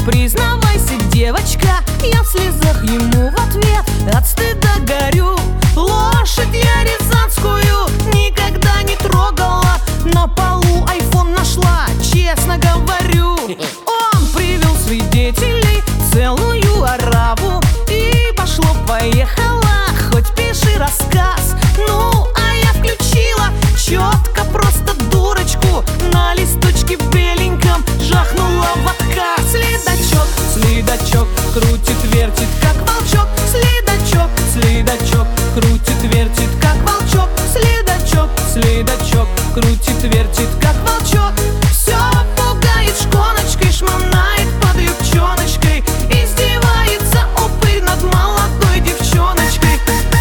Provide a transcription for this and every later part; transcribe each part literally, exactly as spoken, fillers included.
Признавайся, девочка, я в слезах ему в ответ. От стыда горю. Лошадь я рязанскую никогда не трогала. На полу айфон нашла, честно говорю. Он привел свидетелей, целую ораву. И пошло-поехало, хоть пиши рассказ. Ну, а я включила четко, просто дурочку. На листочке беленьком жахнула в отказ. Следачок, следачок, крутит, вертит, как волчок. Следачок, следачок, крутит, вертит, как волчок. Следачок, следачок, крутит, вертит, как волчок. Все пугает шконочкой, шмонает под юбчоночкой. Издевается упырь над молодой девчоночкой.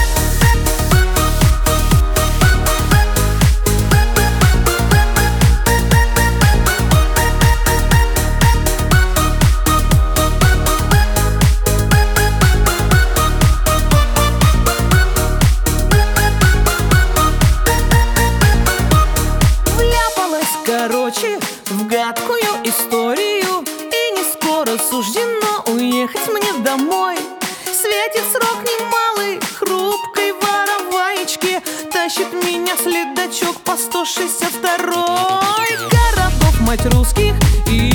Короче, в гадкую историю, и не скоро суждено уехать мне домой. Светит срок немалый, хрупкой вороваечке. Тащит меня следачок по сто шестьдесят второй. Городов мать русских и